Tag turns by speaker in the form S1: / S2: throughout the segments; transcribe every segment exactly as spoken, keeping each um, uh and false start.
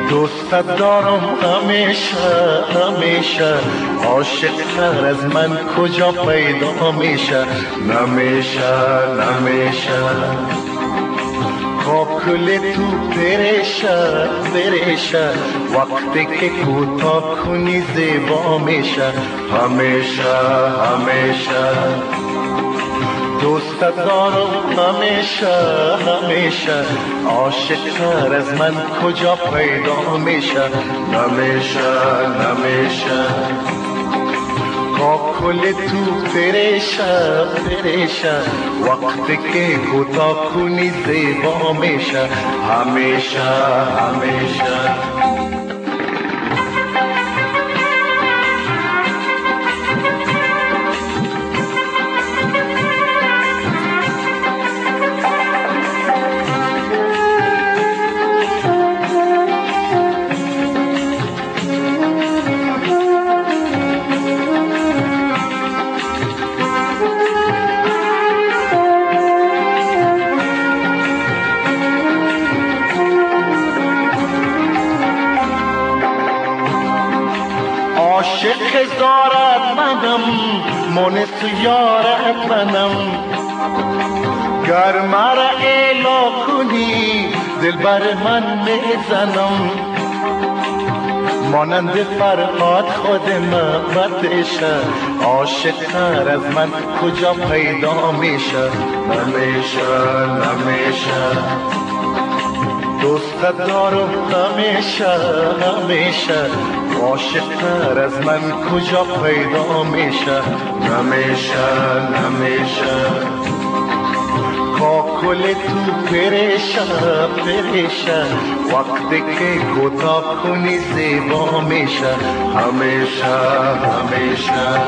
S1: دوستت دارم همیشه همیشه، عاشق تر از من کجا پیدا میشه؟ نمیشه نمیشه خواب کل تو پریشه پریشه، وقتی که کوتاه کنی زیبا میشه همیشه همیشه. دوستت دارم همیشه همیشه، عاشق تر از من کجا پیدا میشه؟ نمیشه نمیشه خواب کل تو پریشه پریشه، وقتی که کوتاه کنی زیبا میشه همیشه همیشه. عاشق زارت منم، مونس یارت منم، گر مرا ایلا کنی دل بر من میزنم، مانند فرهاد خود محبتشه، عاشق تر از من کجا پیدا میشه؟ نمیشه نمیشه دوستت دارم همیشه همیشه، عاشق تر از من کجا پیدا میشه؟ نمیشه نمیشه خواب کل تو پریشه پریشه، وقتی که کوتاه کنی زیبا میشه همیشه همیشه.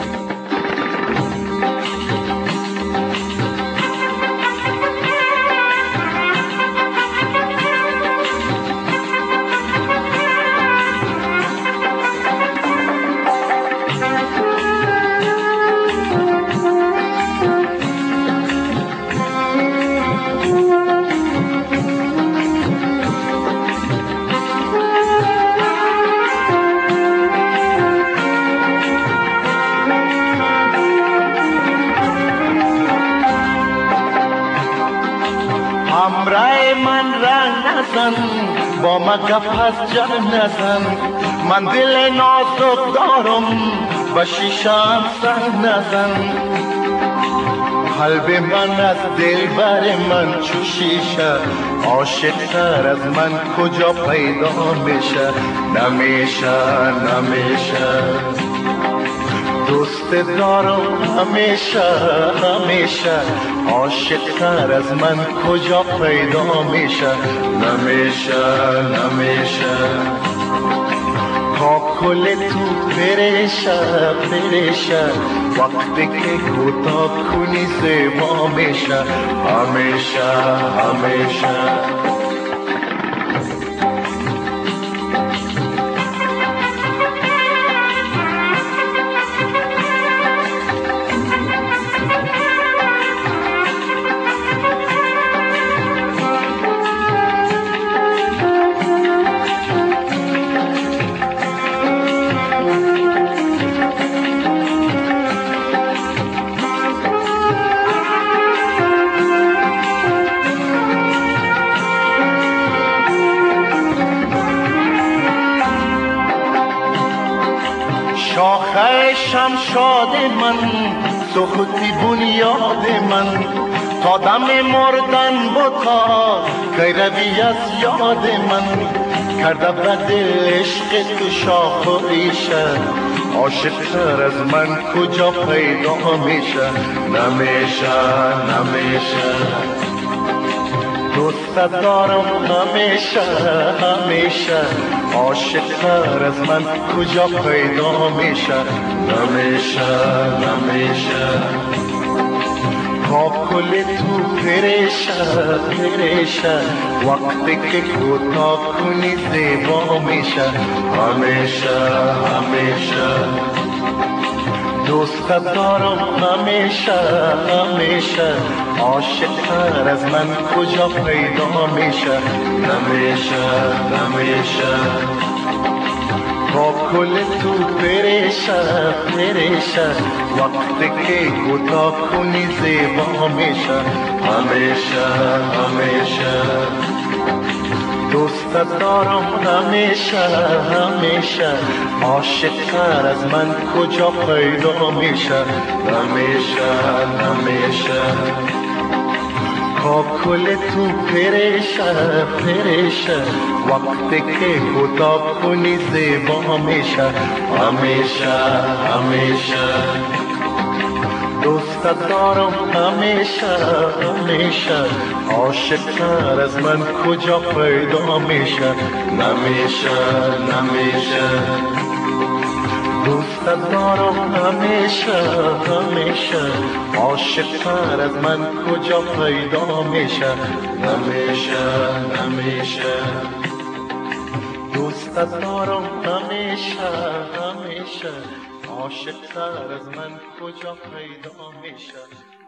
S1: همراه من رنگ نزن، با من گپ از جنگ نزن، من دل نازک دارم با شیشم سنگ نزن، قلب من از دل بر من چو شیشه، عاشق تر از من کجا پیدا میشه؟ نمیشه نمیشه دوست دارم همیشه همیشه، عاشق تر از من کجا پیدا میشه؟ نمیشه نمیشه خواب کل تو پریشه پریشه، وقتی که کوتاه کنی زیبا میشه همیشه همیشه. شاخه شمشاد من، سختی بنیاد من، تا دم مردن بتا که روی از یاد من، کرده بد عشق تو شاخ و ریشه، عاشق تر از من کجا پیدا میشه؟ نمیشه نمیشه دوستت دارم همیشه همیشه، عاشق تر از من کجا پیدا میشه؟ نمیشه نمیشه خواب کل تو پریشه پریشه، وقتی که کوتاه کنی زیبا میشه همیشه همیشه. دوستت دارم همیشه همیشه، عاشق تر از من کجا پیدا میشه؟ نمیشه نمیشه همیشه با کل تو پریشه پریشه وقتی که گدا کنی زیبا میشه همیشه همیشه دوست دارم همیشه همیشه عاشق‌تر از من کجا پیدا میشه همیشه همیشه با کل تو پریشه پریشه وقتی که خدا کنی زیبا میشه همیشه همیشه دوست دارم همیشه همیشه عاشق‌تر از من کجا پیدا میشه نمیشه نمیشه دوست دارم همیشه همیشه عاشق‌تر از من کجا پیدا میشه نمیشه نمیشه دوست دارم همیشه همیشه عاشق‌تر از من کجا پیدا میشه